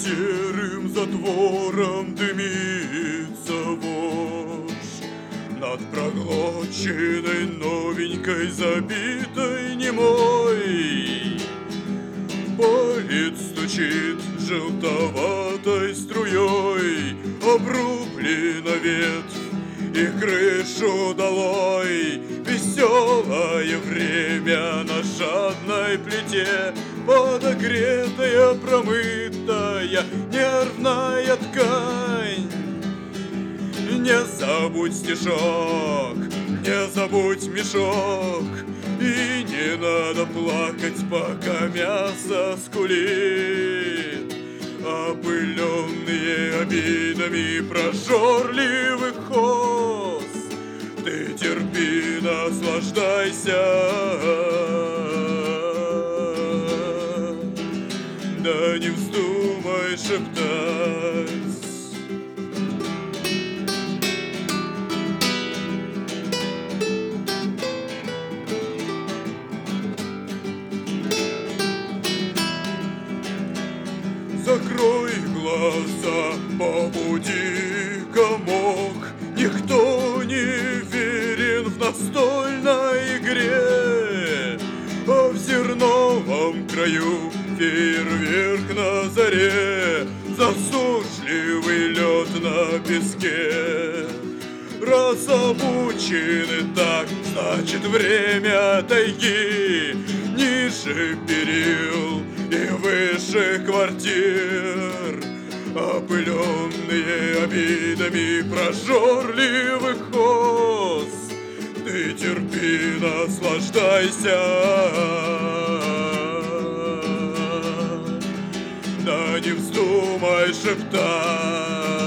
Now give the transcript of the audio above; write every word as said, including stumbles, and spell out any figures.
серым затвором дымится вошь над проглоченной новенькой забитой немой. Полит стучит желтоватой струей, обрублена ветвь и крышу долой. Веселое время на жадной плите, подогретая, промытая, нервная ткань. Не забудь стишок, не забудь мешок, и не надо плакать, пока мясо скулит. Опыленные обидами прожорливых хоз, ты терпи, наслаждайся, да не вздумай шептать. Закрой глаза, побуди комок, никто не верен в настольной игре, а в зерновом краю фейерверк на заре, засушливый лед на песке. Раз обучены так, значит время тайги, ниже перил и выше квартир. Опыленные обидами прожорливых хоз, ты терпи, наслаждайся, да не вздумай шептать.